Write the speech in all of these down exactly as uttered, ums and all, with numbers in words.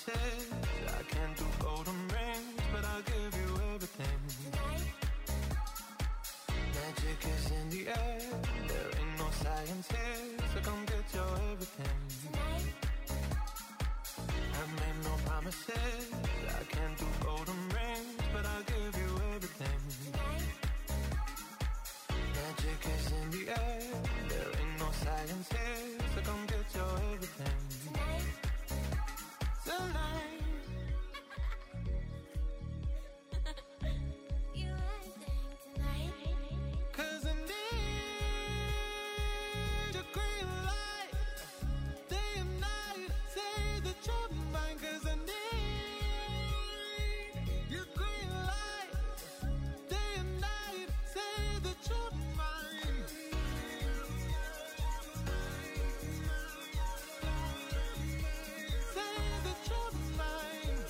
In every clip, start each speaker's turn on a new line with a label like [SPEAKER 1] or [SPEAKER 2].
[SPEAKER 1] promises. I can't do golden rings, but I'll give you everything. Tonight. Magic is in the air. There ain't no science here, so come get your everything. Tonight. I made no promises. I can't do golden rings, but I'll give you everything. Tonight. Magic is in the air. There ain't no science here, so come get your everything. Tonight. Tonight. You everything tonight. 'Cause I need your green light. Day and night, say that you're mine. 'Cause I need your green light. Day and night, say that you're mine. Say that you're mine.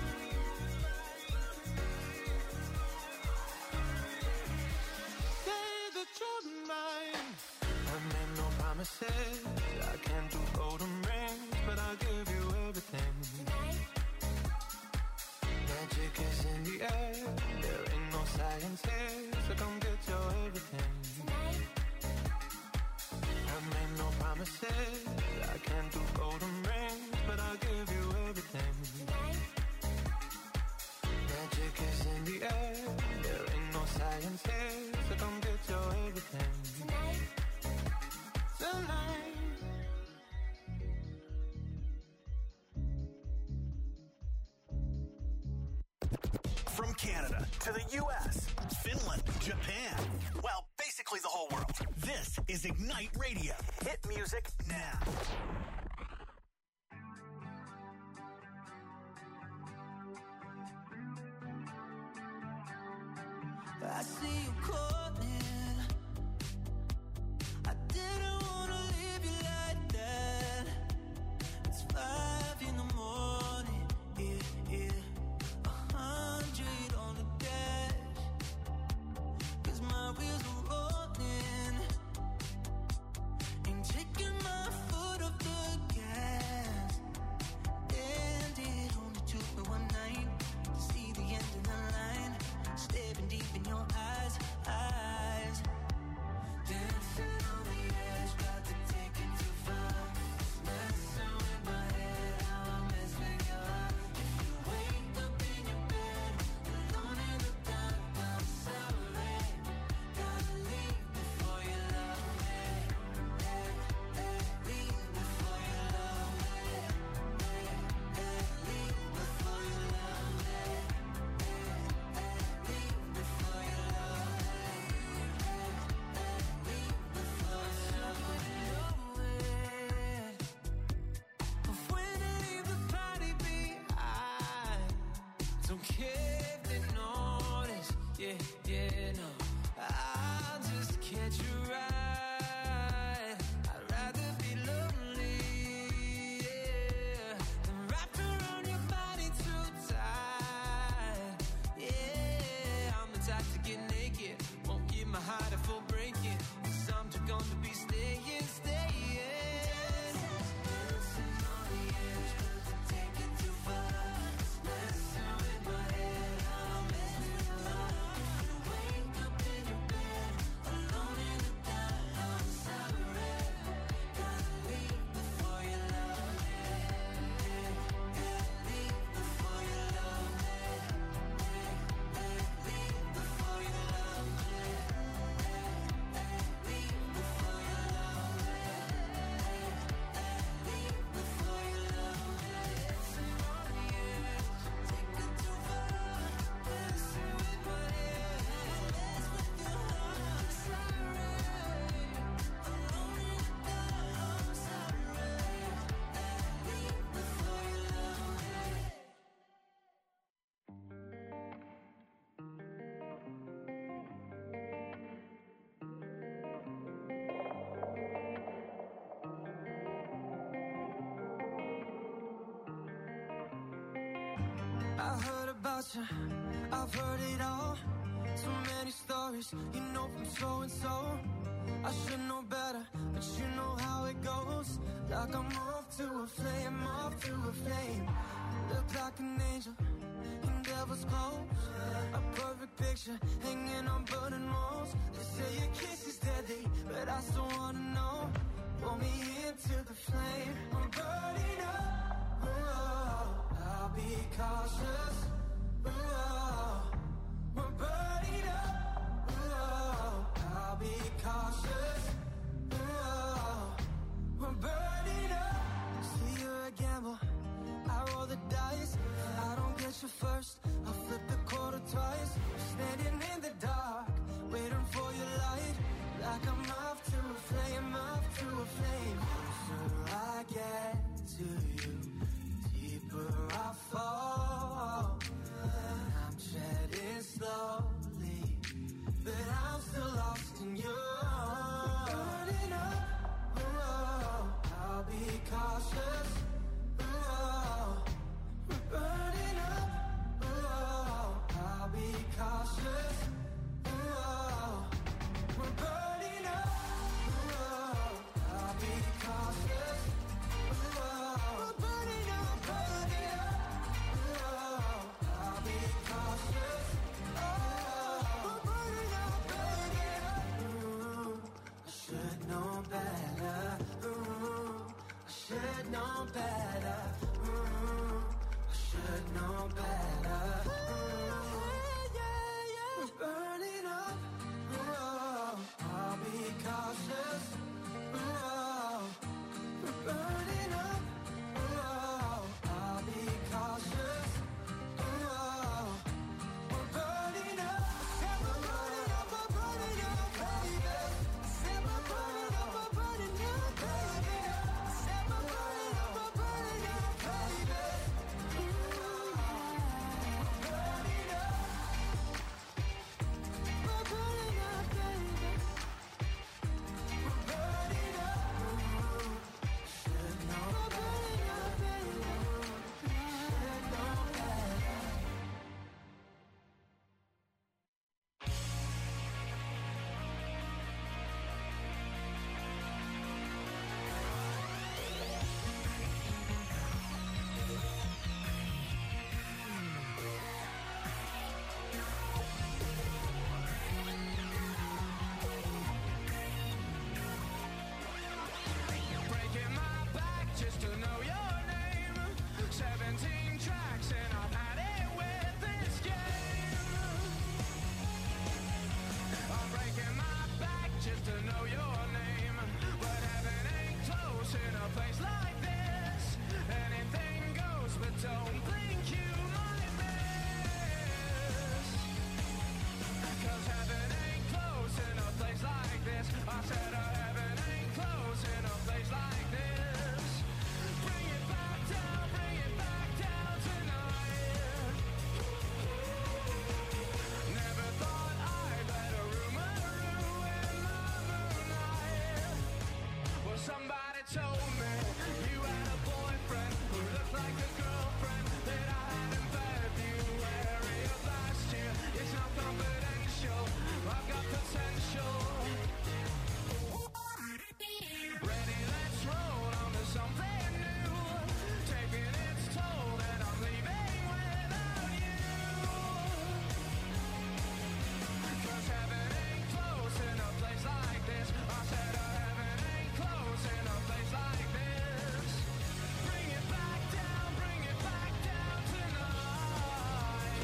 [SPEAKER 1] Say that you're mine. I made no promises. I can't do golden rings, but I'll give you everything. Tonight. Magic is in the air. There ain't no science here, so come get your everything. Tonight. I made no promises. I can't do golden rings, but I'll give you everything. Tonight. Magic is in the air. There ain't no science here, so come get your everything. Tonight. Tonight.
[SPEAKER 2] From Canada to the U S, Finland, Japan, well, basically the whole world. This is Ignite Radio. Hit music now.
[SPEAKER 3] I see you calling. I didn't wanna leave you like that. It's five in the morning, yeah, yeah. A hundred on the dash. 'Cause my wheels are rolling. Ain't taking my foot off the gas. And it only took me one night to see the end of the line. Staring deep in your eyes, eyes. Dancing on the edge, got to take it too far. Messing with my head, how I mess with your heart. If you wake up in your bed, alone in the dark, I'm sorry. Gotta leave before you love me. Hey, hey, leave before you love me. Hey, hey, leave before you love me. Hey, hey, leave before you love me. Hey, hey, leave before you love me. But when I leave the party behind, don't care if they notice. Yeah, yeah, no. I'll just catch a ride. I'd rather be lonely, yeah, than wrapped around your body too tight. Yeah, I'm the type to get naked, won't give my heart a full breaking. 'Cause I'm too gone to be staying, staying. Dancing on the edge, got to take it too far. Messing with my head, how I mess with your heart. If you wake up in your bed, alone in the dark, I'm sorry. Gotta leave before you love me. Hey, hey, leave before you love me. Hey, hey, leave before you love me. Hey, hey, leave before you love me. Hey, hey, leave before you love me. Dancing on the edge, take it too far. Messing with my head, mess with your heart. Sorry, alone in the dark, I'm sorry. Hey, leave before you love me.
[SPEAKER 4] I heard about you, I've heard it all. So many stories, you know, from so and so. I should know better, but you know how it goes. Like I'm off to a flame, off to a flame. look like an angel in devil's clothes. A perfect picture hanging on burning walls. They say your kiss is deadly, but I still wanna know. Pull me into the flame. I'm burning up. Ooh, I'll be cautious. Ooh, we're burning up. Ooh, I'll be cautious. Ooh, we're burning up. See, you're a gamble. I roll the dice. I don't get you first. I flip the quarter twice. Standing in the dark, waiting for your light. Like I'm off to a flame, off to a flame. Closer I get to you, deeper I fall. I'm treading slowly, but I'm still lost in you. Burning up, oh, I'll be cautious. Oh, we're burning up, oh, I'll be cautious. Oh, we're burning up, oh, I'll be cautious. Oh, we're burning up, burning up, oh, I'll be cautious. Oh, we're burning up, burning up. Ooh, I should know better. Ooh, I should know better. Ooh, I should know better. Ooh, yeah, yeah, we're burning up. Ooh, I'll be cautious. Ooh, we're burning up. Ooh, I'll be cautious. Ooh, we're burning up. Said we're burning up, we're burning up, baby. Said we're burning up, we're burning up, baby. Said we're burning up, we're burning up, baby. Ooh, we're burning up. We're burning up, baby. We're burning up. Ooh, should know. We're burning up, baby. Should know better.
[SPEAKER 3] Breaking my back just to know your name. Seventeen tracks and I've had it with this game. I'm breaking my back just to know your name. But heaven ain't close in a place like this. Anything goes, but don't think you might miss. Cause heaven ain't close in a place like this. I said uh, heaven ain't close in a place like this. Bring it back down, bring it back down tonight. Never thought I'd let a rumor ruin my moonlight. Well, somebody told me you had a boyfriend who looked like a girlfriend that I had in February of last year. It's not confidential, I've got potential. Ready, let's roll on to something new. Taking its toll and I'm leaving without you. Cause heaven ain't close in a place like this. I said uh, heaven ain't close in a place like this. Bring it back down, bring it back down tonight.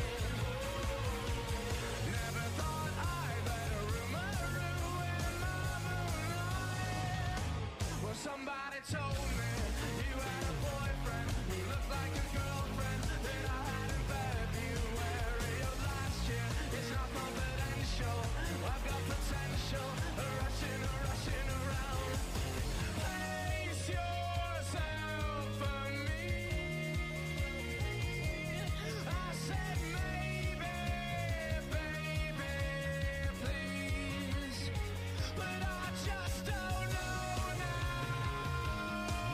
[SPEAKER 3] Never thought I'd let a rumor ruin my moonlight. Well, somebody told me you had a boyfriend who looked like a girlfriend that I had in February of last year. It's not confidential, I've got potential. Rushing, rushing around. Place yourself for me. I said maybe, baby, please. But I just don't know now.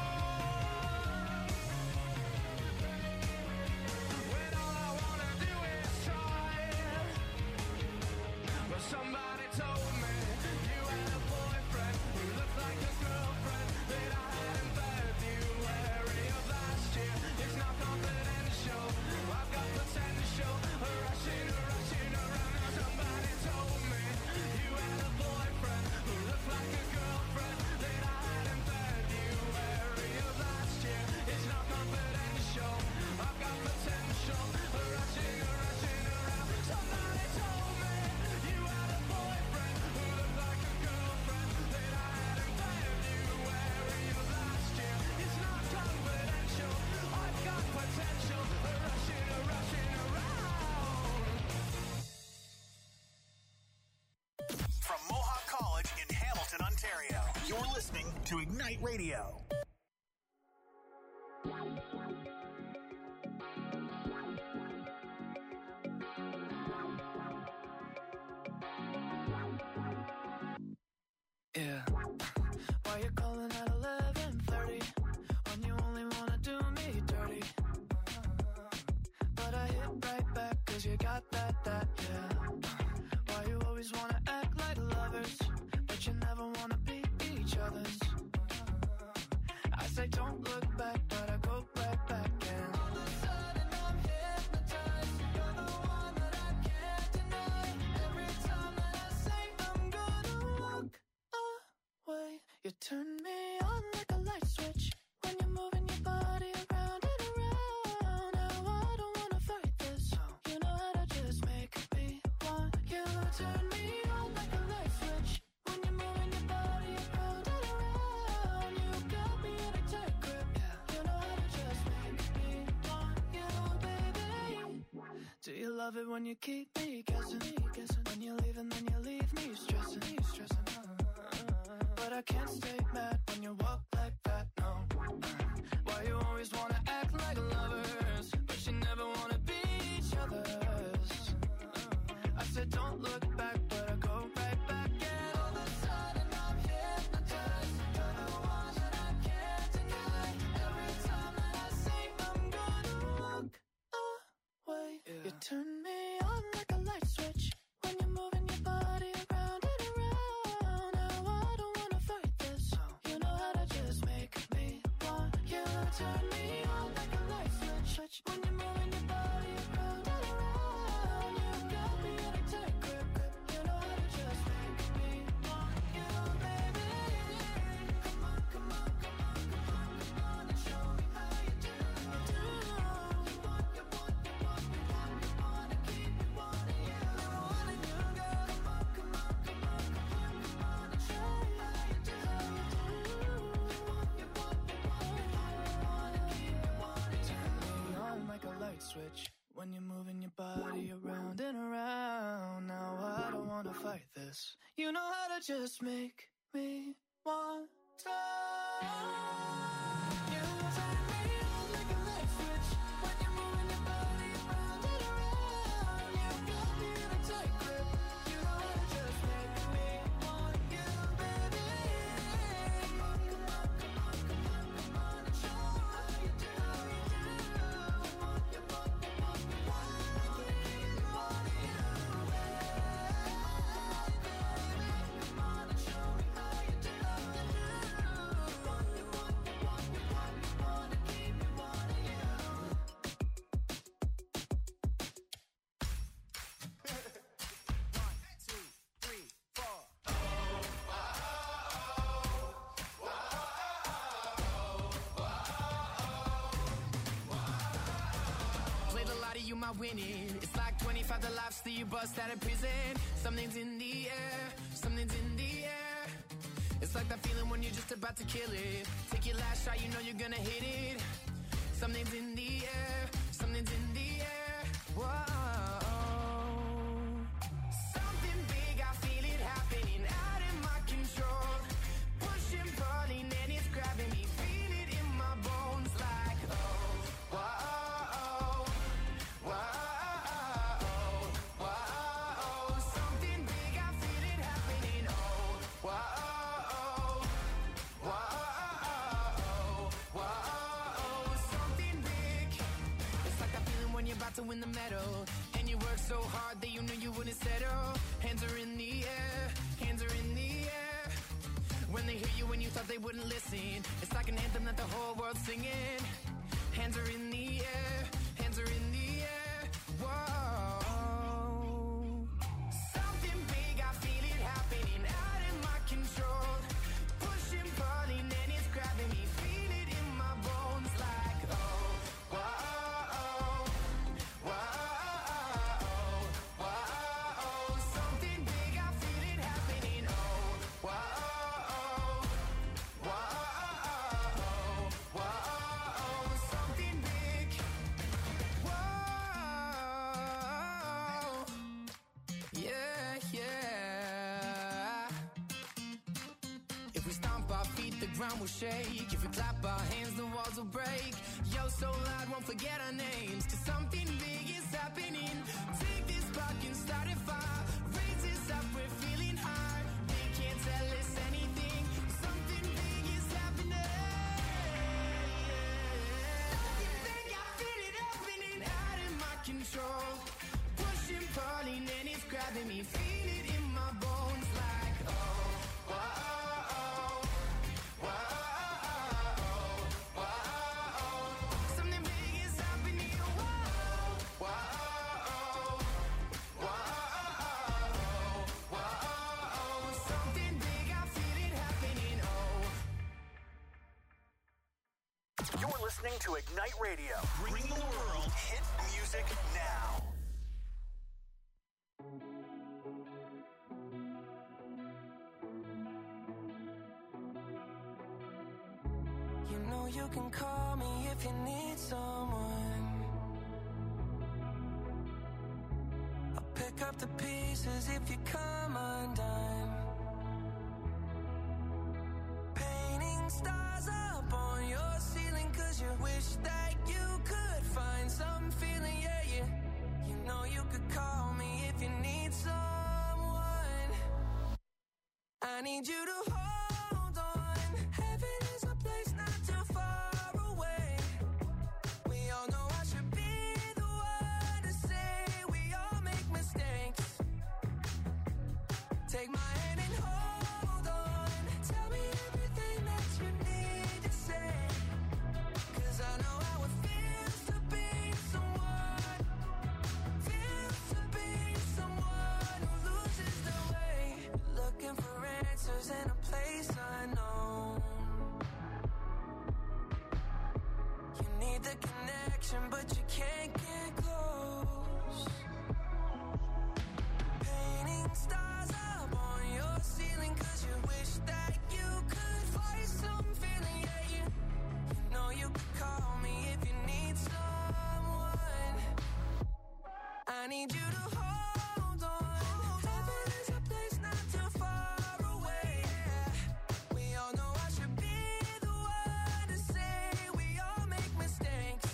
[SPEAKER 2] to Ignite Radio.
[SPEAKER 3] Yeah. Why you calling at eleven thirty when you only wanna do me dirty? But I hit right back cause you got that, that, yeah. Why you always wanna act like lovers, but you never wanna be each other's? I say don't look back, but I go right back and all of a sudden I'm hypnotized. You're the one that I can't deny. Every time that I say I'm gonna walk away, you turn me on like a light switch when you're moving your body around and around. Now I don't wanna fight this. You know how to just make me want you. Turn me on like a light switch when you're moving your body around and around. You got me in a tight grip. You know how to just make me want you, baby. Do you love it when you keep me guessing? When you leave and then you leave me stressing, stressing. But I can't stay mad when you walk like that, no. Why you always wanna act like lovers, but you never wanna be each other's? I said don't look back, but I go right back. And all of a sudden I'm hypnotized. You're the one that I can't deny. Every time that I say I'm gonna walk away, yeah. You turn me on like a light switch when you're moving your body around and around. Now I don't wanna fight this. You know how to just make me want you. Turn me on like a light switch when you're moving your body around and around. You got me in a tight grip. You know how to just make me want you, baby. Come on, come on, come on, come on, come on and show me how you do. You want, you want, you want, you want, you want to keep me wanting you. Never wanting you, girl. Come on, come on, come on, come on, come on and show me how you do. You want, you want, you want, you want, you want to keep me wanting you. Turn me on like a light switch when you're moving your body around and around. Now I don't wanna fight this. You know how to just make me want to. You turn me on like a light switch when you're moving your body around and around. You got me in a tight grip. You know how to just make me want you, baby. Come on, come on, come on, come on, come on and show me how you do. You want, you want, you want, you want, you want to keep me wanting you. Come on and show me how you do. You want, you want, you want, you want, you want to keep me wanting you.
[SPEAKER 5] Played a lot of you, my winning. It's like twenty-five the lives that you bust out of prison. Something's in the air, something's in the air. It's like that feeling when you're just about to kill it. Take your last shot, you know you're gonna hit it. Something's in the air, something's in the air. Whoa. Something big, I feel it happening out in my control. Pushing, pulling, and it's grabbing me. Feel it in my bones like, oh, whoa, whoa, whoa. Something big, I feel it happening. Oh, whoa, whoa, whoa. Something big. It's like that feeling when you're about to win the medal, and you work so hard that you knew you wouldn't settle. Hands are in the air, hands are in the air. When they hear you when you thought they wouldn't listen, it's like an anthem that the whole world's singing. Hands are in the air, hands are in the air. Whoa. Something big, I feel it happening out in my control. Pushing, pulling, and it's grabbing me. Feel it in my bones like, oh, whoa, whoa, whoa. Something big, I feel it happening. Oh, whoa, whoa, whoa. Something big. ground will shake. If we clap our hands, the walls will break. Yo, so loud, won't forget our names. Cause something big is happening. Take this spark and start a fire. Raise this up, we're feeling high. They can't tell us anything. Something big is happening. Something big, I feel it happening. Out of my control. Pushing, pulling, and it's grabbing me. Feel it in my bones like, oh, whoa.
[SPEAKER 2] Listening to Ignite Radio, bringing the world hit music now.
[SPEAKER 4] You know you can call me if you need someone. I'll pick up the pieces if you come undone. Painting stars up on your ceiling, cause you wish that you could find some feeling, yeah, yeah. You know you could call me if you need someone. I need you to hold on. Heaven is a place not too far away. We all know I should be the one to say we all make mistakes. Take my hand and hold on. Tell me everything that you need to say. Cause I know how it feels to be someone. Feels to be someone who loses their way. Looking for answers in a place unknown. You need the connection, but you can't get close. Painting stars up on your ceiling, cause you wish that you could find some feeling, yeah, yeah. You know you could call me if you need someone. I need you to hold on. Heaven is a place not too far away. We all know I should be the one to say we all make mistakes.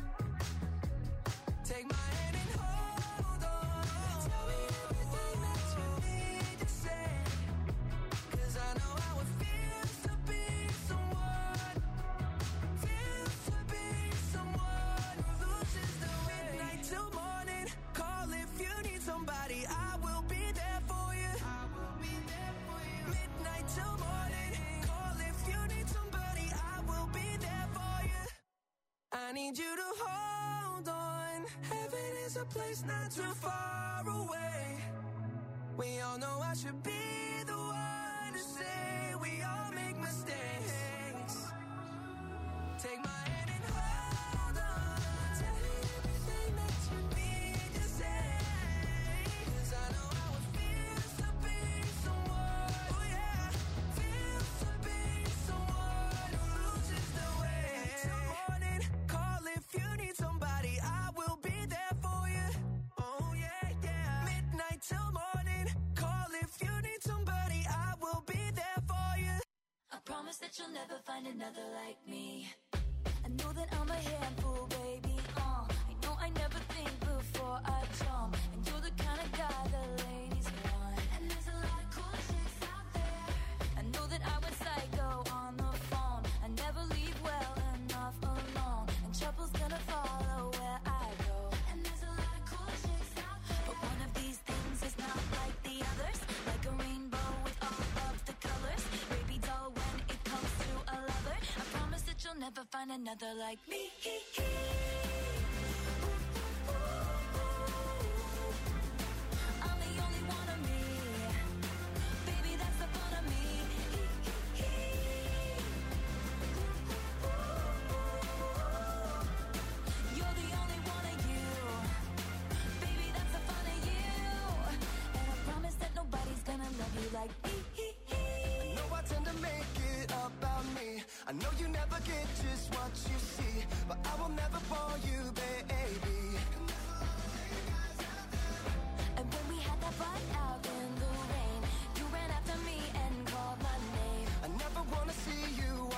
[SPEAKER 4] Take my hand and hold on. Tell me everything that you need to say. Cause I know how it feels to be someone. Feels to be someone who loses the way. Midnight till morning. Call if you need somebody. I will be there for you. I will be there for you. Midnight till morning. Call if you need somebody. I will be there for you. I need you to hold on. Heaven is a place not too far away. We all know I should be the one to say we all make mistakes. Take my hand and hold on. Tell me everything that you need to say. Cause I know how it feels to be someone. Oh yeah. Feels to be someone who loses their way. Till morning, call if you need somebody. I will be there for you. Oh yeah, yeah. Midnight till morning, call if you need somebody. I will be there for you.
[SPEAKER 6] I promise that you'll never find another like me. I know that I'm a handful, baby. Uh, I know I never think before I jump. And you're the kind of guy the ladies want. And there's a lot of cool chicks out there. I know that I went psycho on the phone. I never leave well enough alone. And trouble's gonna follow where I go. And there's a lot of cool chicks out there. But one of these things is not like the others. Like a rainbow with all of the colors. Baby doll, when it comes to a lover, I promise that you'll never find another like me. I'm the only one of me. Baby, that's the fun of me. You're the only one of you. Baby, that's the fun of you. And I promise that nobody's gonna love you like me.
[SPEAKER 4] I know I tend to make it about me. I know you never get just what you see, but I will never bore you, baby.
[SPEAKER 6] And when we had that fight out in the rain, you ran after me and called my name.
[SPEAKER 4] I never wanna see you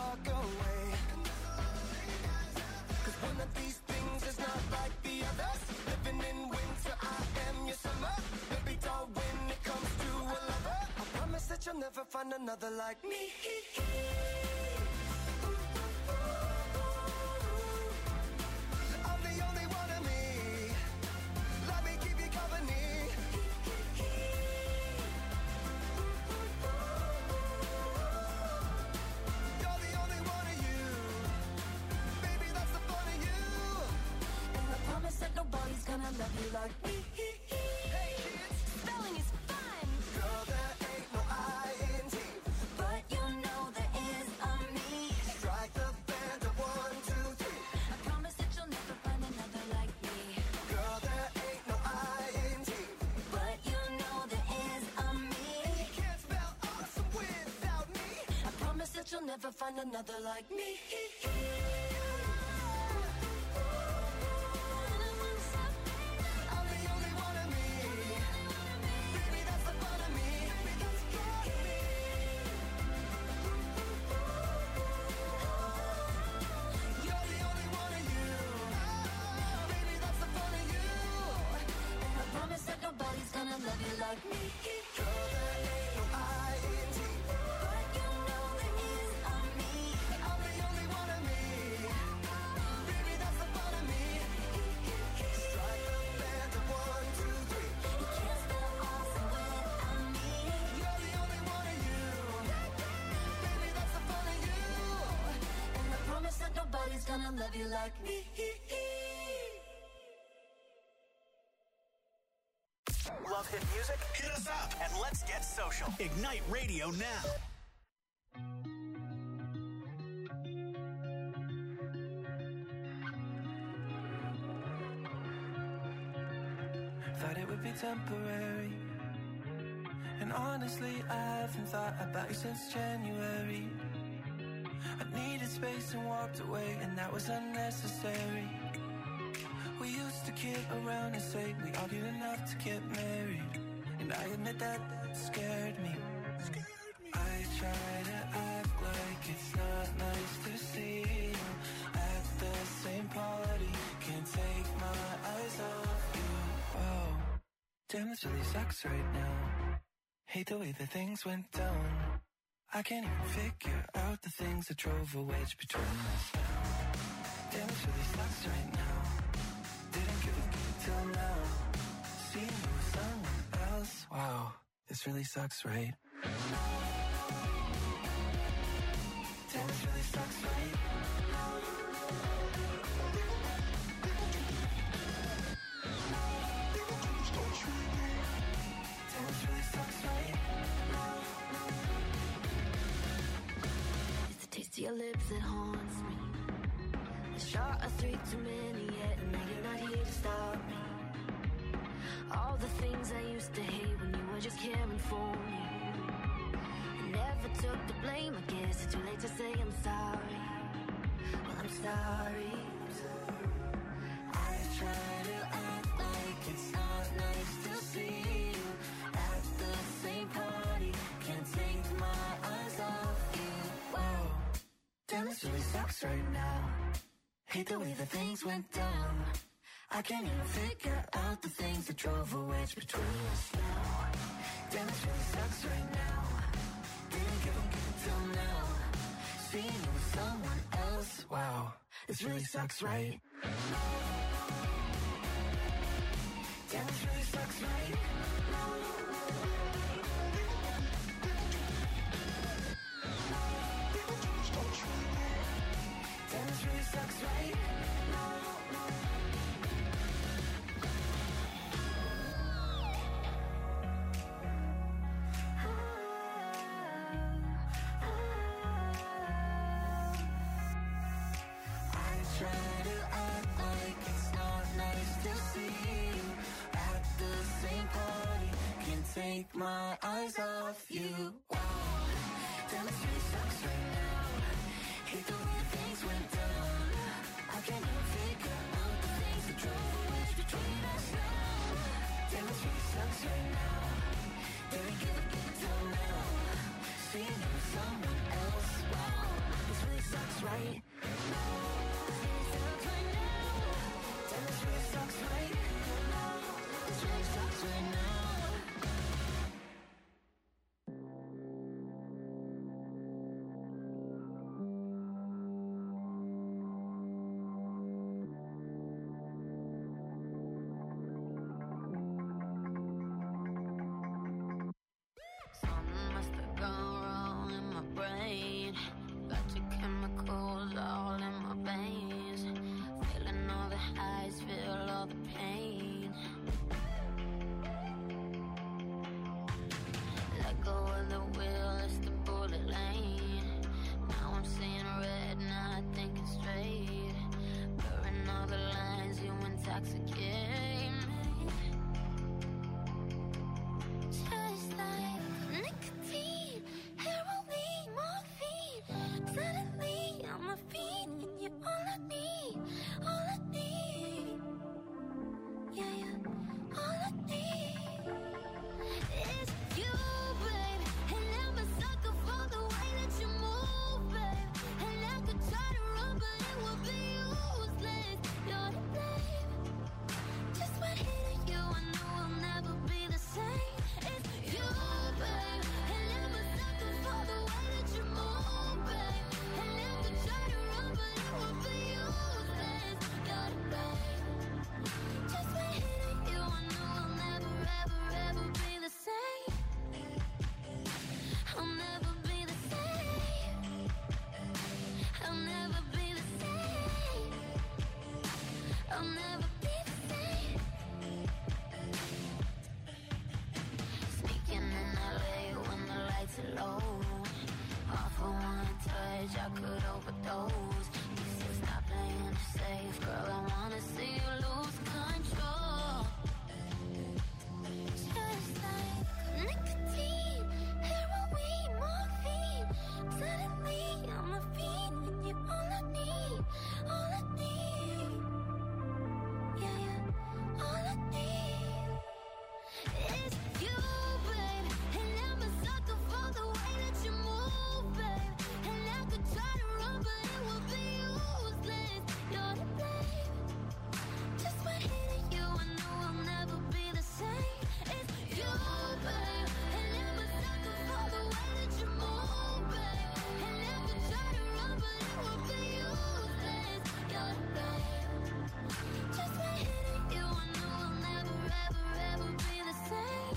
[SPEAKER 4] never find another like me. I'm the only one of me. Let me keep you company. You're the only one of you. Baby, that's the fun of you.
[SPEAKER 6] And I promise that nobody's gonna love you like me.
[SPEAKER 4] Hey kids,
[SPEAKER 6] Spelling is fun,
[SPEAKER 4] girl, there ain't no I N G.
[SPEAKER 6] but you know there is a me.
[SPEAKER 4] Strike the band of one, two, three.
[SPEAKER 6] I promise that you'll never find another like me.
[SPEAKER 4] Girl, there ain't no I N G.
[SPEAKER 6] But you know there is a me.
[SPEAKER 4] You can't spell awesome without me.
[SPEAKER 6] I promise that you'll never find another like me.
[SPEAKER 4] I'm the only one of me. Baby, that's the fun of me. Baby, that's the fun of me. You're the only one of you. Baby, that's the fun of you.
[SPEAKER 6] And I promise that nobody's gonna love you like me.
[SPEAKER 4] Girl, there ain't no I N G.
[SPEAKER 6] But you know there is a me.
[SPEAKER 4] I'm the only one of me. Baby, that's the fun of me. Strike the band of one, two, three.
[SPEAKER 6] You can't spell awesome without me.
[SPEAKER 4] You're the only one of you. Baby, that's the fun of you.
[SPEAKER 6] And I promise that nobody's gonna love you like me.
[SPEAKER 2] Love hit music? Hit us up and let's get social. Ignite Radio now.
[SPEAKER 3] Thought it would be temporary. And honestly, I haven't thought about you since January. I needed space and walked away, and that was unnecessary. We used to kid around and say we argued enough to get married. And I admit that scared me. I try to act like it's not nice to see you at the same party. Can't take my eyes off you. Whoa, damn, this really sucks right now. Hate the way that things went down. I can't even figure out the things that drove a wedge between us now. Damn, this really sucks right now. Didn't give a good till now. Seeing you with someone else. Wow, this really sucks, right? Damn, this really sucks, right? Damn, this really sucks, right?
[SPEAKER 6] It's the taste of your lips that haunts me. A shot of three too many yet, and now you're not here to stop me. All the things I used to hate when you were just caring for me. I never took the blame, I guess it's too late to say I'm sorry. Well, I'm sorry.
[SPEAKER 3] I try to act like it's not nice to see you at the same party. Can't take my eyes off you. Whoa, damn, this really sucks right now. Hate the way that things went down. I can't even figure out the things that drove a wedge between us now. Damn, this really sucks right now. Didn't give a good till now. Seeing you with someone else. Wow, this really sucks, right? Damn, this really sucks, right? Damn, this really sucks, right? Take my eyes off you. Wow, damn, it really sucks right now. Hate the way things went down. I can't even figure out the things that drove a wedge between us now. Damn, it really sucks right now. Didn't give a good till now. Seeing you with someone else. Wow, this really sucks right now. This really sucks right now. Damn, this really sucks right now. This really sucks right now.
[SPEAKER 6] I could overdose. You say stop playing it safe, girl, I wanna see you lose control. Just like nicotine, heroin, morphine. Suddenly I'm a fiend, and you're all I need, all I need. Yeah, yeah, all I need is you, babe. And I'm a sucker for the way that you move, babe. And I could try to run, but it will be useless. You're the blame. Just by hitting you, I know I'll never be the same. It's you, babe. And I'm a sucker for the way that you move, babe. And I could try to run, but it will be useless. You're the blame. Just by hitting you, I know I'll never, ever, ever be the same.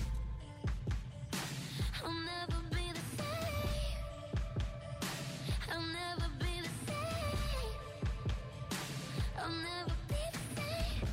[SPEAKER 6] I'll never be the same. I'll never be the same. I'll never be the same.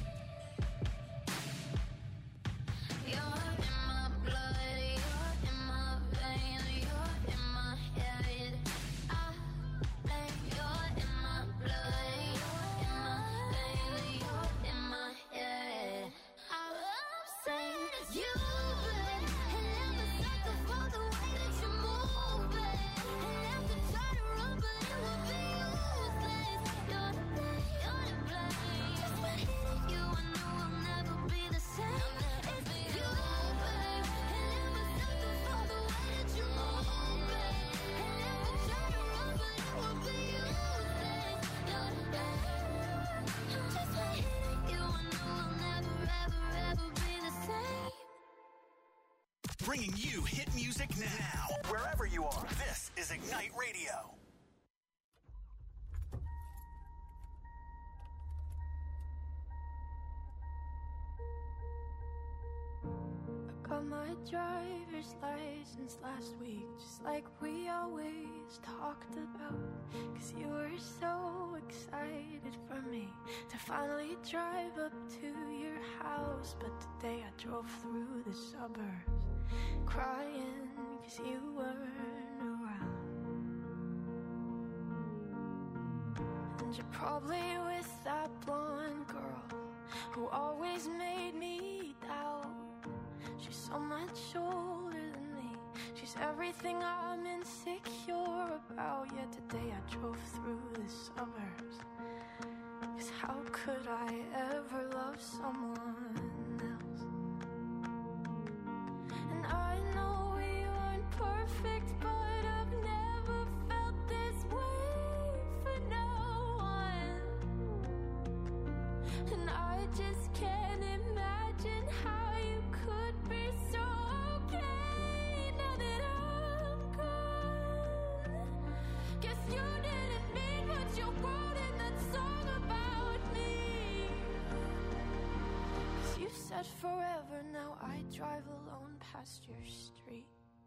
[SPEAKER 6] You're in my blood, you're in my veins, you're in my head. I lay, you're in my blood, you're in my veins, you're in my head. I'm saying you, babe, and I'm a sucker for the way that you move, babe. And I could try to run, but it will be useless. You're the blame, you're the blame. Just by hitting you, I know I'll never be the same. It's you, babe, and I'm a sucker for the way that you move, babe. And I could try to run, but it will be useless. You're the blame. Just by hitting you, I know I'll never, ever, ever be the same.
[SPEAKER 2] Bringing you hit music now. Wherever you are, this is Ignite Radio.
[SPEAKER 4] I got my driver's license last week, just like we always talked about. Cause you were so excited for me to finally drive up to your house. But today I drove through the suburbs crying cause you weren't around. And you're probably with that blonde girl who always made me doubt. She's so much older than me. She's everything I'm insecure about. Yet today I drove through the suburbs. Cause how could I ever love someone else? And I know we weren't perfect, but I've never felt this way for no one. And I just can't imagine how you could be so okay now that I'm gone. Guess you didn't mean what you wrote in that song about me. Cause you said forever, now I drive alone past your street.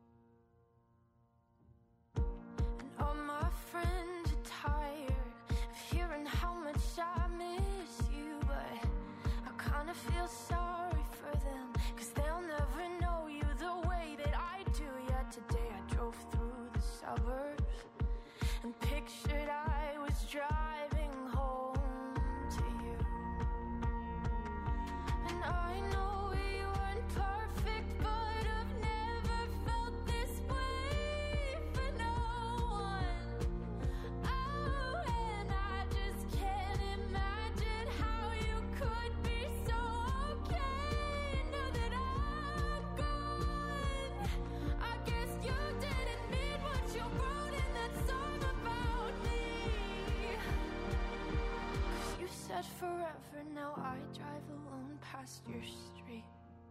[SPEAKER 4] And all my friends are tired of hearing how much I miss you. But I kinda feel sorry for them, cause they'll never know you the way that I do. Yet today I drove through the suburbs and pictured I was driving home to you. And I know we weren't perfect, but I've never felt this way for no one. Oh, and I just can't imagine how you could be so okay now that I'm gone. I guess you didn't mean what you wrote in that song about me. Cause you said forever, now I drive alone past your street.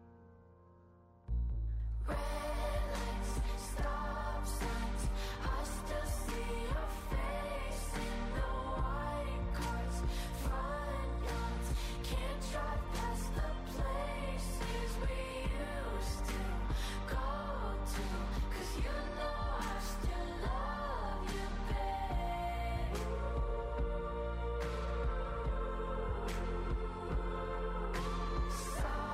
[SPEAKER 4] Red lights, stop signs, I still see your face in the white cars, front yards. Can't drive past the places we used to go to. Cause you know I still love you, babe. Stop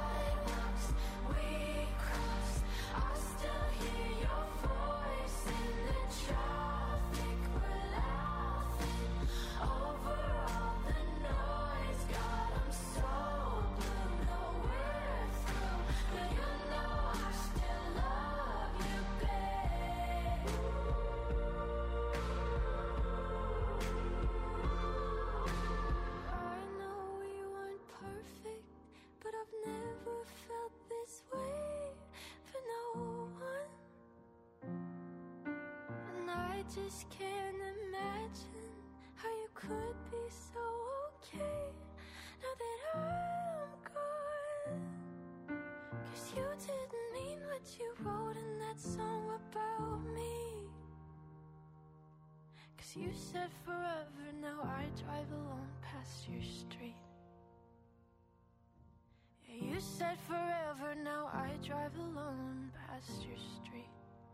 [SPEAKER 6] just can't imagine how you could be so okay now that I'm gone. Cause you didn't mean what you wrote in that song about me. Cause you said forever, now I drive alone past your street. Yeah, you said forever, now I drive alone past your street.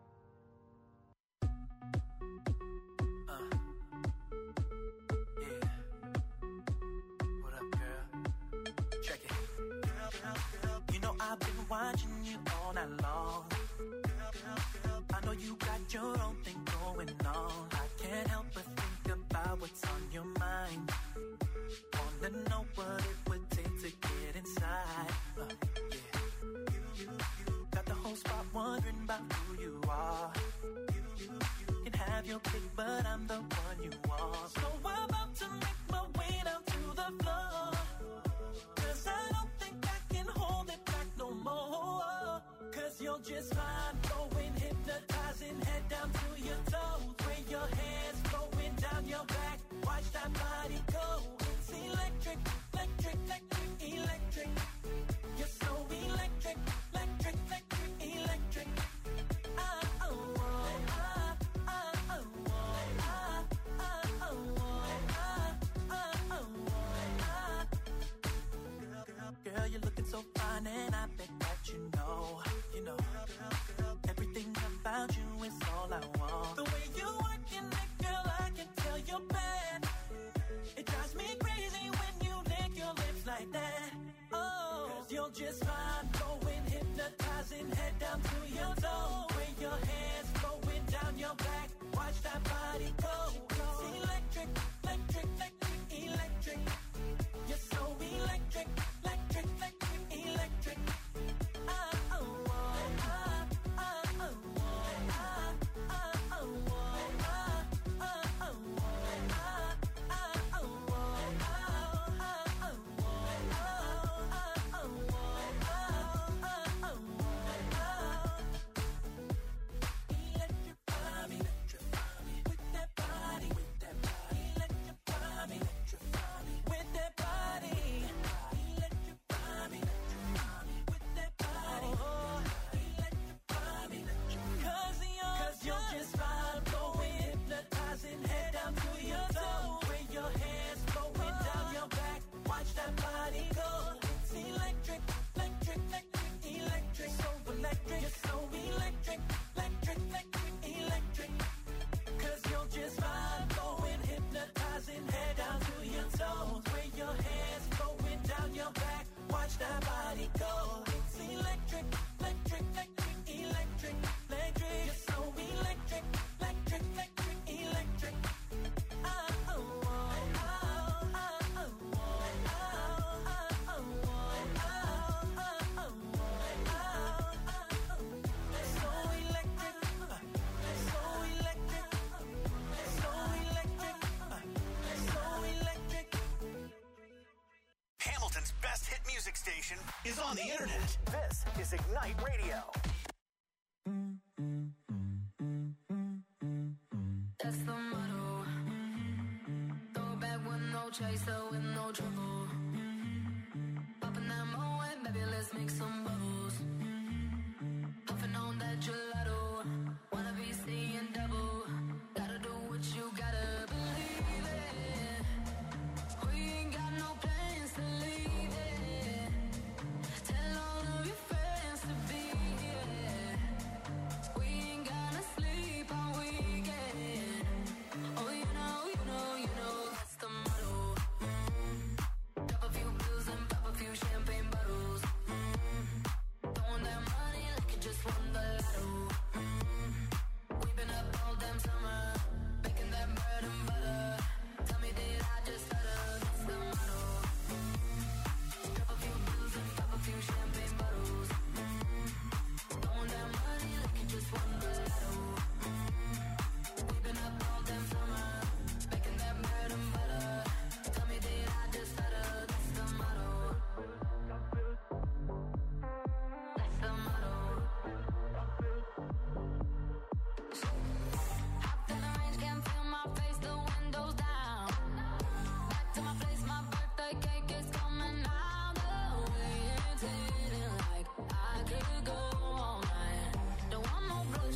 [SPEAKER 1] I've been watching you all night long. I know you got your own thing going on. I can't help but think about what's on your mind. Wanna know what it would take to get inside. Uh, yeah. Got the whole spot wondering about who you are. Can have your pick, but I'm the one you want. So I'm about to make my way down to the floor. Cause I don't think I can hold it back no more. Cause you're just fine, going hypnotizing, head down to your toes. Where your hands flowing down your back, watch that body go. It's electric, electric, electric, electric. You're so electric, electric, electric, electric. Ah, oh, oh, ah, ah, oh, oh, ah, ah, oh, oh, ah, ah, oh, oh, ah. Girl, you're looking so fine and I bet that you know, you know, everything about you is all I want. The way you working it, girl, I can tell you're bad. It drives me crazy when you lick your lips like that. Oh, cause you're just fine, going hypnotizing, head down to your toes. Where your hands flowing down your back, watch that body go. It's electric, electric, electric, electric. You're so electric, electric, electric, electric. Ah, oh, oh, ah, ah, oh, oh, ah, ah, oh, oh, ah, ah, oh, oh, ah, ah, oh, oh, ah, ah, oh, oh, ah, ah, oh, oh, ah, ah, oh, oh, ah. Electrify me, electrify me with that body, with that body. Electrify me, electrify me with that body. Electrify me, electrify me with that body. Electrify me, cause you're, cause you're just fine, blowing, hypnotizing, head down to your toes. Where your hands flowing down your back, watch that body go. It's electric, electric, electric, electric, so electric. You're so electric, electric, electric, electric. Cause you're just fine, blowing, hypnotizing, head down to your toes. Where your hands flowing down your back, watch that body go. It's electric, electric, electric, electric, electric. You're so electric, electric, electric, electric. Ah, oh, oh, ah, ah, oh, oh, ah, ah, oh, oh, ah, ah, oh, oh, ah, ah, oh. So electric, so electric, so electric, so electric.
[SPEAKER 2] Hamilton's best hit music station is on the internet. This is Ignite Radio.
[SPEAKER 5] That's the motto. Throw back with no chaser, with no trouble. Popping that Moet, baby, let's make some bubbles. Puffing on that gelato. Wanna be seeing double. Gotta do what you gotta believe it. We ain't got no plans to leave it. Tell all of your friends to be here. We ain't gonna sleep all weekend. Oh, you know, you know, you know, that's the motto. Mm.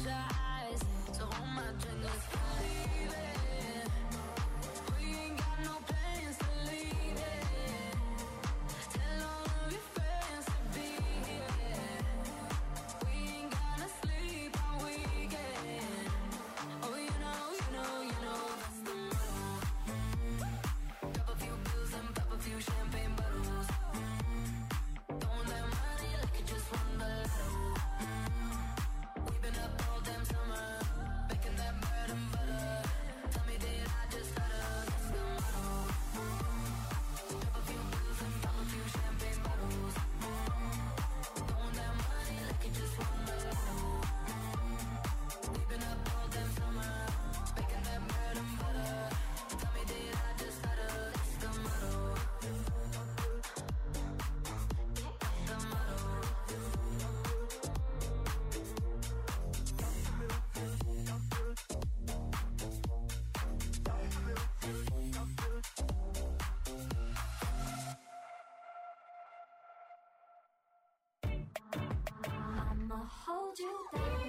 [SPEAKER 7] your eyes. So hold my drink, let's go. We ain't got no plans to leave it. Tell all of your friends to be here. We ain't gonna sleep all weekend. Oh, you know, you know, you know that's the motto. Drop a few pills and pop a few champagne bottles. Throwing that money like you just won the lotto. We've been up all damn summer, making that bread and butter. Tell me, did I just stutter? That's the motto. Drop a few pills and pop a few champagne bottles. Throwing that money like you just won the lotto. We've been up all damn summer, making that bread and butter. Tell me, did I just stutter? That's the motto. The motto.
[SPEAKER 6] I'ma hold you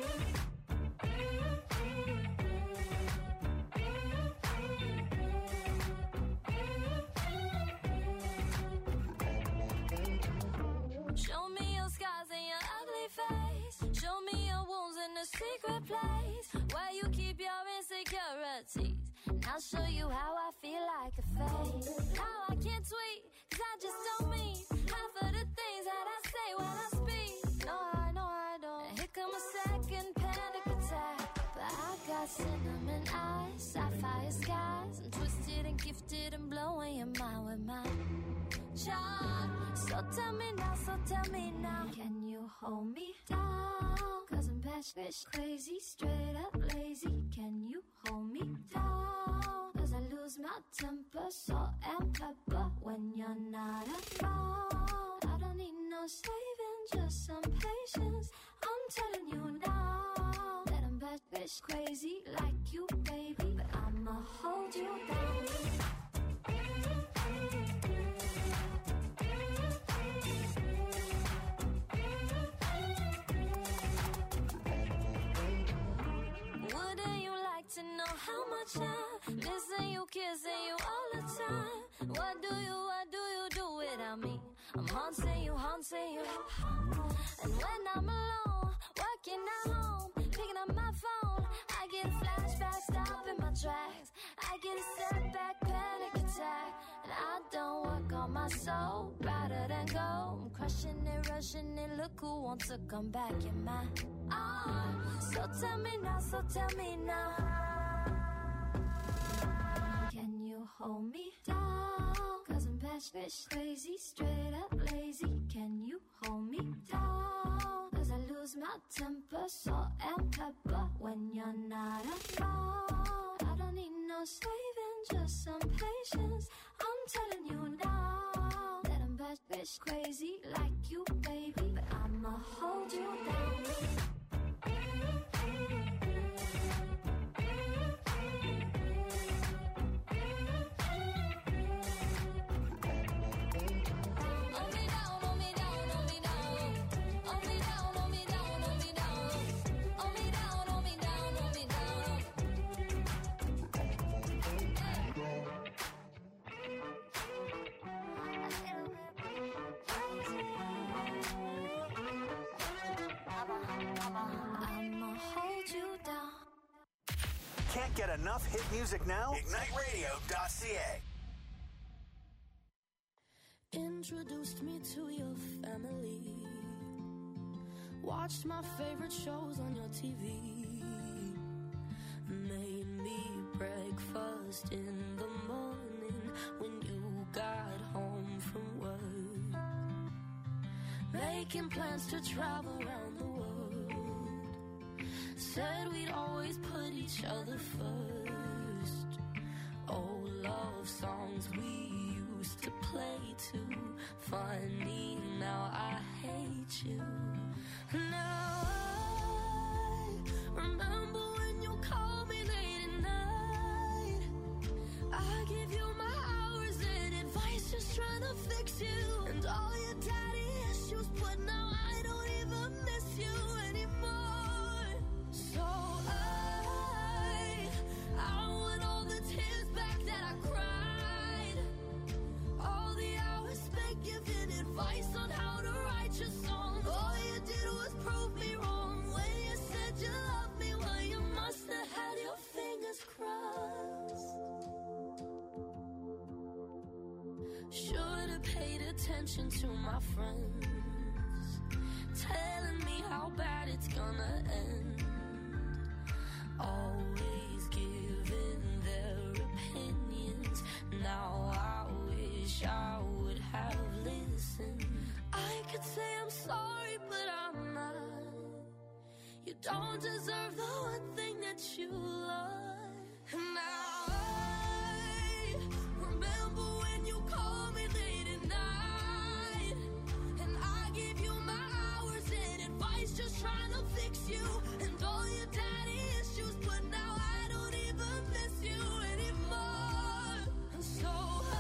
[SPEAKER 6] down.
[SPEAKER 7] Show me your scars and your ugly face. Show me your wounds in a secret place where you keep your insecurities. And I'll show you how I feel like a fake. How I can't tweet, cause I just don't mean half of the things that I say when I speak. No, I know I don't. And here come a second panic attack. But I got cinnamon eyes, sapphire skies. I'm twisted and gifted and blowing your mind with my charm. So tell me now, so tell me now, can you hold me down? Cause I'm bitch crazy, straight up lazy. Can you hold me down? Cause I lose my temper, salt and pepper when you're not around. I don't need no saving, just some patience. I'm telling you now that I'm bitch crazy like you, baby. But I'ma hold you down. Wouldn't you like to know how much I missing you, kissing you all the time? What do you, what do you do without me? I'm haunting you, haunting you. And when I'm alone, working at home, picking up my phone, I get a flashback, stopping my tracks. I get a setback, panic attack. And I don't work on my soul, rather than go. I'm crushing it, rushing it, look who wants to come back in my arms. So tell me now, so tell me now, can you hold me down? Cause I'm bitch crazy, straight up lazy. Can you hold me down? Cause I lose my temper, salt and pepper when you're not around. I don't need no saving, just some patience. I'm telling you now that I'm bitch crazy like you, baby. But I'ma hold you down.
[SPEAKER 2] Can't get enough hit music now? Ignite radio dot c a.
[SPEAKER 8] Introduced me to your family. Watched my favorite shows on your T V. Made me breakfast in the morning when you got home from work. Making plans to travel around the world. Said we'd always put each other first. Old love songs we used to play too. Funny, now I hate you. Now I remember when you called me late at night. I give you my hours and advice, just trying to fix you. And all your daddy issues, but now I don't even miss you anymore. So Should've paid attention to my friends, telling me how bad it's gonna end. Always giving their opinions. Now I wish I would have listened. I could say I'm sorry, but I'm not. You don't deserve the one thing that you love. And now I remember when you called me late at night, and I gave you my hours and advice, just trying to fix you and all your daddy issues. But now I don't even miss you anymore. And so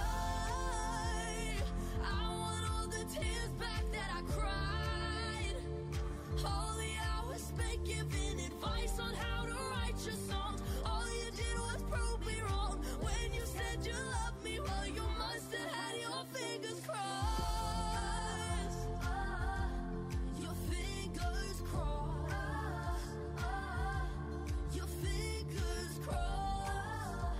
[SPEAKER 8] I, I want all the tears back that I cried, all the hours spent giving advice on how to write your songs. All you did was prove me wrong when you said you loved me. Well, you must have had your fingers crossed. Your fingers crossed. Your fingers crossed.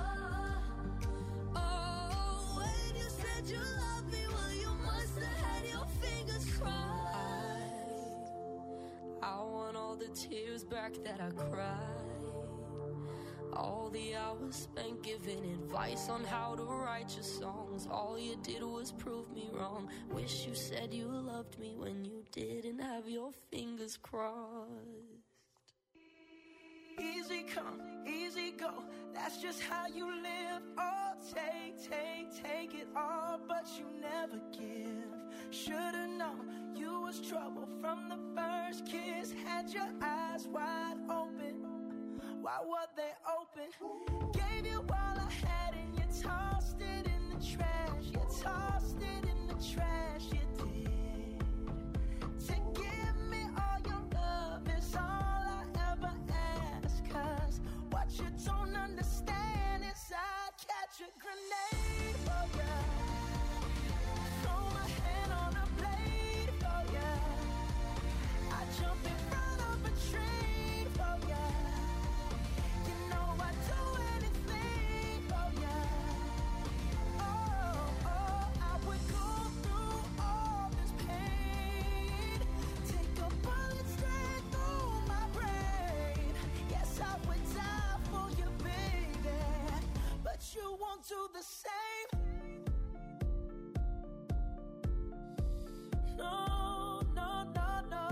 [SPEAKER 8] Oh, when you said you loved me, well, you must have had your fingers crossed. I want all the tears back that I cried, all the hours spent giving advice on how to write your songs. All you did was prove me wrong. Wish you said you loved me when you didn't have your fingers crossed.
[SPEAKER 4] Easy come, easy go, that's just how you live. Oh, take, take, take it all, but you never give. Should've known you was trouble from the first kiss. Had your eyes wide open, why were they open? Gave you all I had and you tossed it in the trash. You tossed it in the trash, you did. To give me all your love is all I ever ask. Cause what you don't understand is I'd catch a grenade for ya, throw my hand on a blade for ya, I'd jump in front of a train for ya. You know I'd do anything for ya. Oh, oh, I would go through all this pain, take a bullet straight through my brain. Yes, I would die for you, baby, but you won't do the same. No, no, no, no.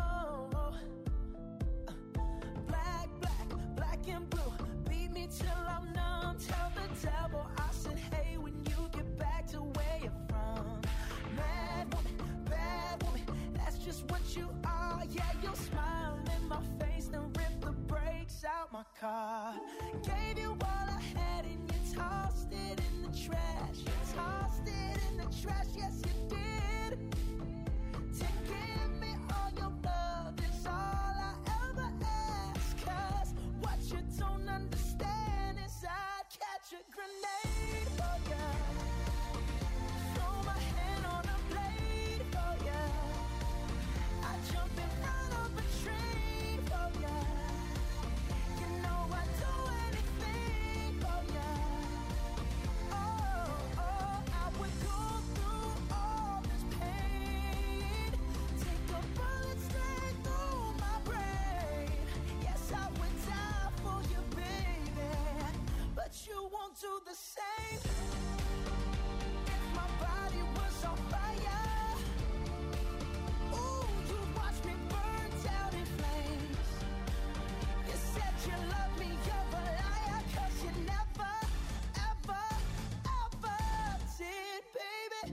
[SPEAKER 4] Black, black, black and blue, beat me till I'm numb. Tell the devil I said, hey, when you get back to where you're from. Mad woman, bad woman, that's just what you are. Yeah, you'll smile in my face, then rip the brakes out my car. Gave you all I had and you tossed it in the trash. You tossed it in the trash, yes you did. To give me all your love is all I ever ask. Cause what you don't understand is I'd catch a grenade for ya, throw my hand on a blade for ya, I'd jump in front of a train for ya. You know I'd do anything for ya. Oh, oh, I would go through all this pain, take a bullet straight through my brain. Yes, I would die for you, baby, but you won't do the same. If my body was on fire, ooh, you'd watch me burn down in flames. You said you loved me, you're a liar, cause you never, ever, ever did, baby.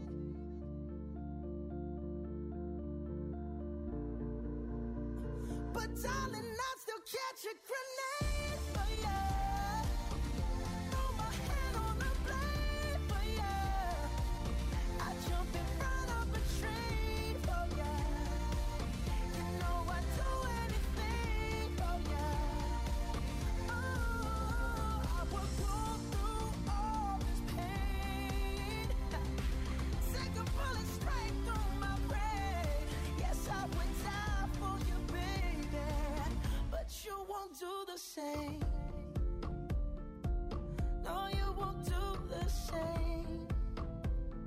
[SPEAKER 4] But darling, I'd still catch a grenade for ya, throw my hand on a blade for ya, I'd jump in front of a train for ya. You know I'd do anything for ya. Oh, I would go through all this pain, take a bullet straight through my brain. Yes, I would die for you, baby, but you won't do the same. No, you won't do the same.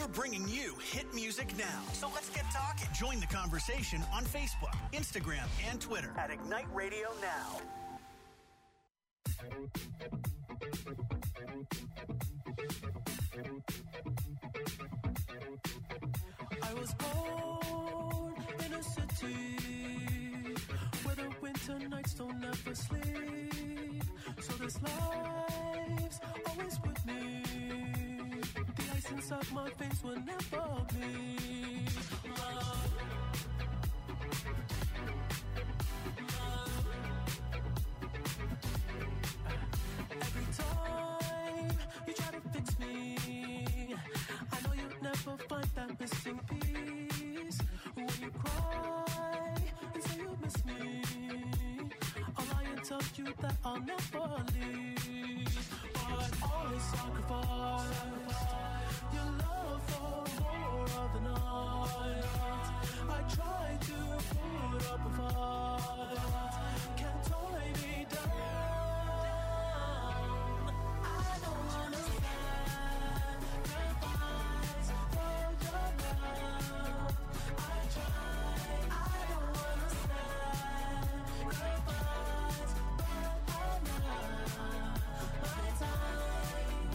[SPEAKER 2] We're bringing you hit music now. So let's get talking. Join the conversation on Facebook, Instagram, and Twitter at Ignite Radio Now.
[SPEAKER 3] I was born in a city where the winter nights don't ever sleep. So this life's always with me. The ice inside my veins will never bleed. Love. Every time you try to fix me, I know you'll never find that missing piece. When you cry and say you miss me, I'll lie and tell you that I'll never leave. But always sacrifice your love for more of the night. I try to put up a fight, can't tie me down. I don't wanna sacrifice for your love. I try, I don't wanna sacrifice, but I'm not my time.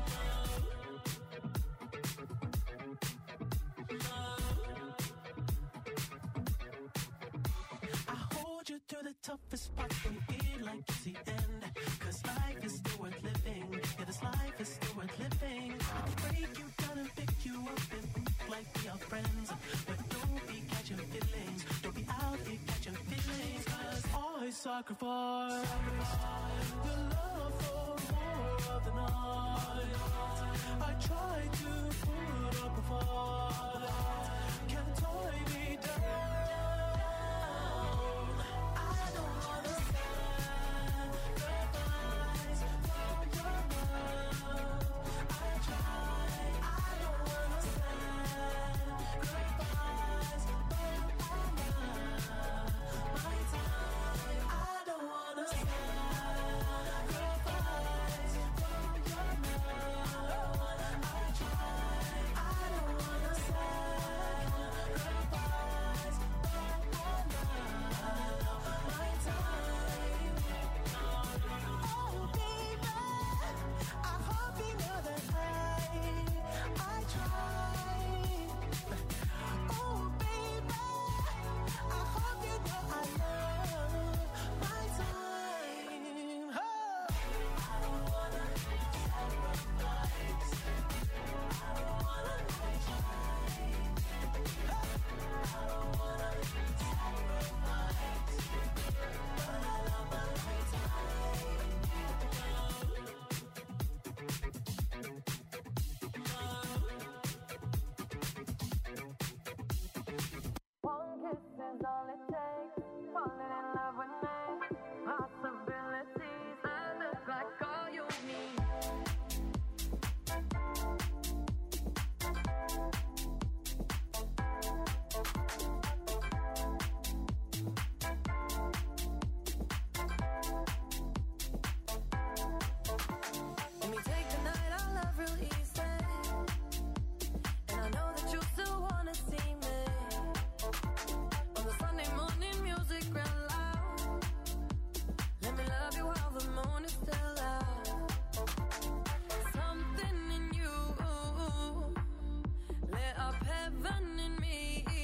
[SPEAKER 3] I hold you through the toughest parts when you feel like it's the end. Cause life is still worth living. Yeah, this life is still worth living. I can break you down and pick you up and think like we are friends. But don't be catching feelings. Don't be out here catching feelings. Cause I sacrifice your love for more of the night. I try to put up a fight, can't tie me down. I don't wanna sacrifice for your love. I try, I don't wanna sacrifice, but I'm not my time. I don't wanna sacrifice for your love. I try, I don't wanna sacrifice, but I'm not my time. Oh baby, I hope you know that I, I try. Oh baby, I hope you know I love my time. Oh. I don't wanna sacrifice. I don't wanna try. I don't wanna sacrifice, but I love my time. One kiss is all it takes. Falling in love with me. Possibilities. I look like all you need. Let me take the night, I love real easy. And I know that you still wanna see me. On the Sunday morning, music real loud. Let me love you while the moon is still out. Something in you lit up heaven in me.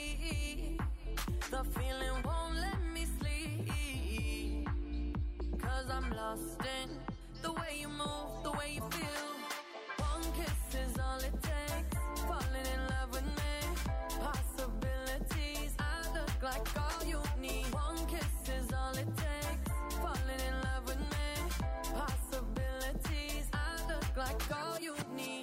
[SPEAKER 3] The feeling won't let me sleep. Cause I'm lost in the way you move, the way you feel. One kiss is all it takes. Falling in love with me. Possibilities. I look like all you need. One kiss is all it takes. Falling in love with me. Possibilities. I look like all you need.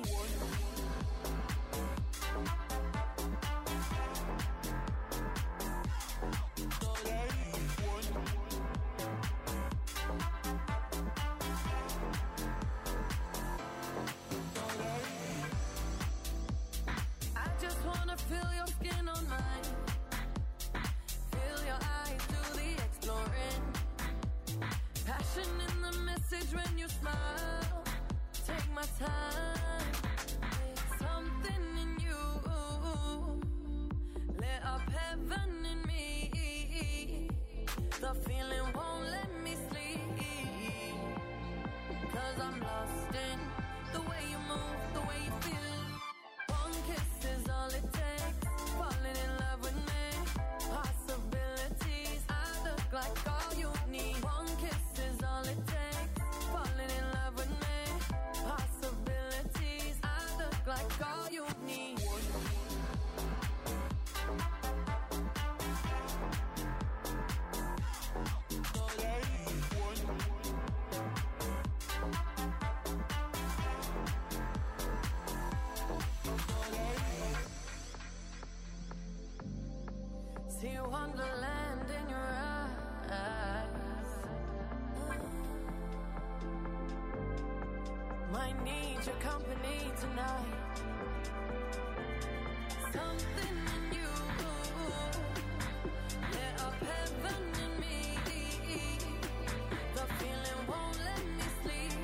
[SPEAKER 3] I just wanna feel your skin on mine. Feel your eyes do the exploring. Passion in the message when you smile. Take my time. Something in you heaven in me. The feeling won't let me sleep. Cause I'm lost in the way you move, the way you feel. One kiss is all it takes. Falling in love with me. Possibilities, I look like all you need. One kiss is all it takes. Falling in love with me. Possibilities, I look like all you need. See wonderland in your eyes. Might need your company tonight. Something in you lit up heaven in me. The feeling won't let me sleep.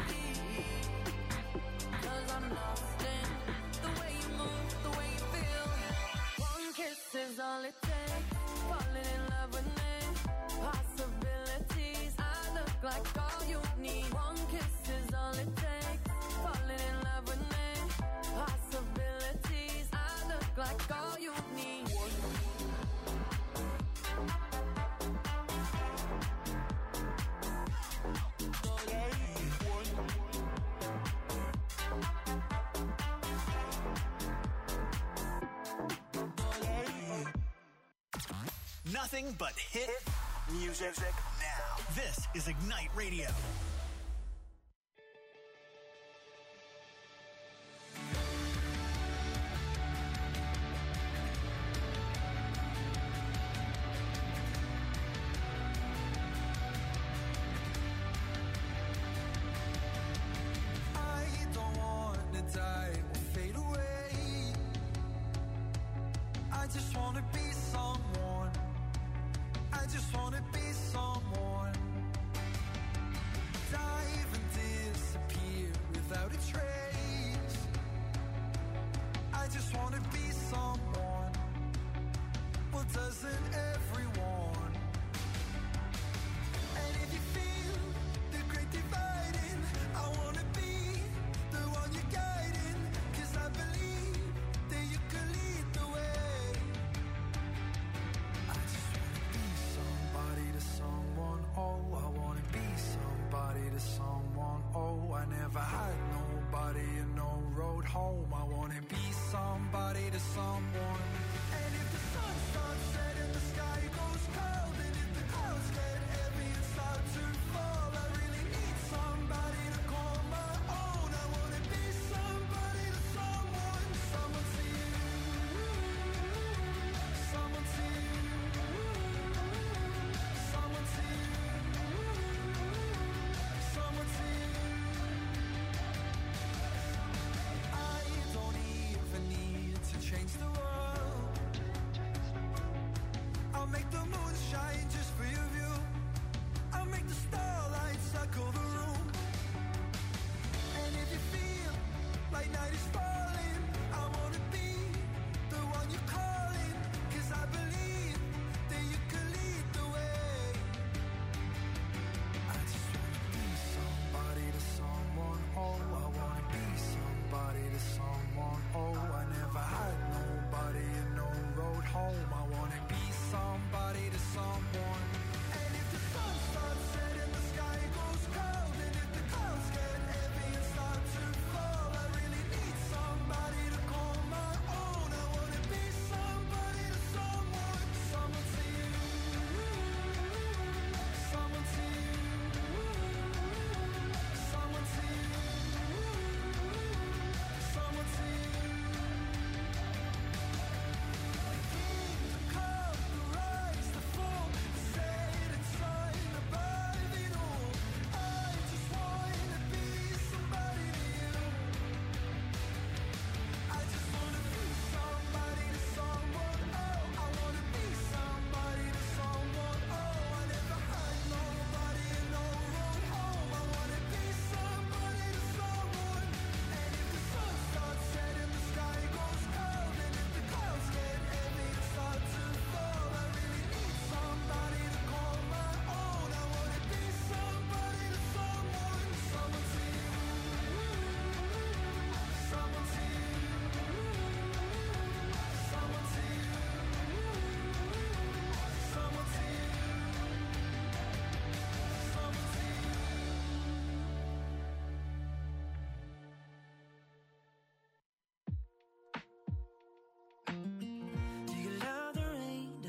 [SPEAKER 3] Cause I'm lost in the way you move, the way you feel. One kiss is all it takes. Falling in love with me. Possibilities, I look like all you need. One kiss is all it takes. Falling in love with me. Possibilities, I look like all you need.
[SPEAKER 2] Nothing but hit music now. This is Ignite Radio.
[SPEAKER 4] I don't want to die or fade away. I just want to be someone. I just wanna be someone. Dive and disappear without a trace. I just wanna be someone. Well, doesn't everyone? And if you feel the great dividing, I wanna be the one you're guiding. Cause I believe that you can lead the way. I just somebody to someone, oh, I wanna be somebody to someone, oh, I never had nobody and no road home, I wanna be somebody to someone. And if the sun starts setting, the sky goes cold, and if the clouds get heavy and start to fall, I really need somebody to call my own. I wanna be somebody to someone, someone to you, someone to you. Someone to you, someone to you. I don't even need to change the world. I'll make the moon shine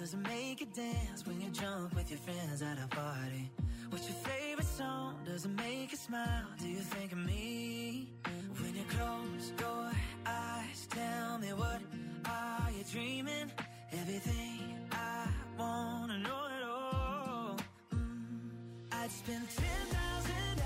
[SPEAKER 4] does it make you dance when you jump with your friends at a party? What's your favorite song? Does it make you smile? Do you think of me? When you close your eyes, tell me what are you dreaming? Everything I wanna know at all. mm, I'd spend ten thousand